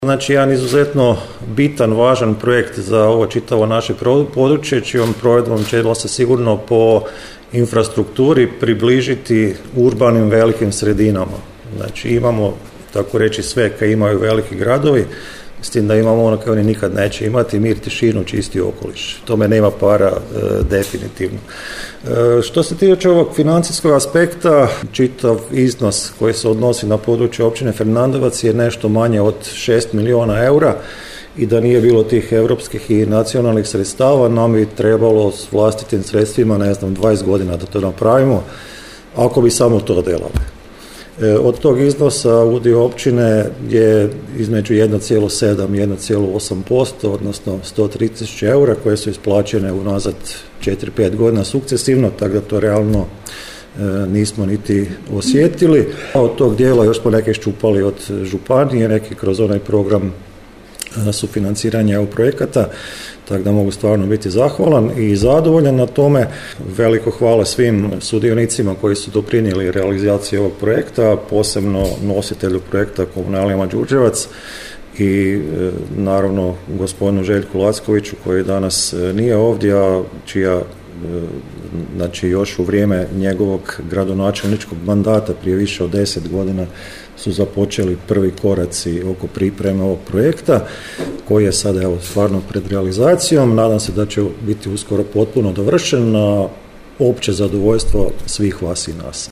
Znači, jedan izuzetno bitan, važan projekt za ovo čitavo naše područje, čijom provedbom ćemo se sigurno po infrastrukturi približiti urbanim velikim sredinama. Znači, imamo, tako reći, sve kaj imaju veliki gradovi, s tim da imamo ono koje oni nikad neće imati, mir, tišinu, čisti okoliš. Tome nema para definitivno. Što se tiče ovog financijskog aspekta, čitav iznos koji se odnosi na područje općine Fernandovac je nešto manje od 6 milijuna eura i da nije bilo tih europskih i nacionalnih sredstava, nam bi trebalo s vlastitim sredstvima, 20 godina da to napravimo, ako bi samo to delali. Od tog iznosa udio općine je između 1,7 i 1,8%, odnosno 130.000 eura koje su isplaćene unazad 4-5 godina sukcesivno, tako da to realno nismo niti osjetili. Od tog dijela još smo neke ščupali od županije, neki kroz onaj program sufinanciranja EU projekata, tako da mogu stvarno biti zahvalan i zadovoljan na tome. Veliko hvala svim sudionicima koji su doprinijeli realizaciji ovog projekta, posebno nositelju projekta Komunalijama Đurđevac i naravno gospodinu Željku Lackoviću koji danas nije ovdje, a čija znači još u vrijeme njegovog gradonačelničkog mandata prije više od 10 godina su započeli prvi koraci oko pripreme ovog projekta koji je sada stvarno pred realizacijom. Nadam se da će biti uskoro potpuno dovršen na opće zadovoljstvo svih vas i nas.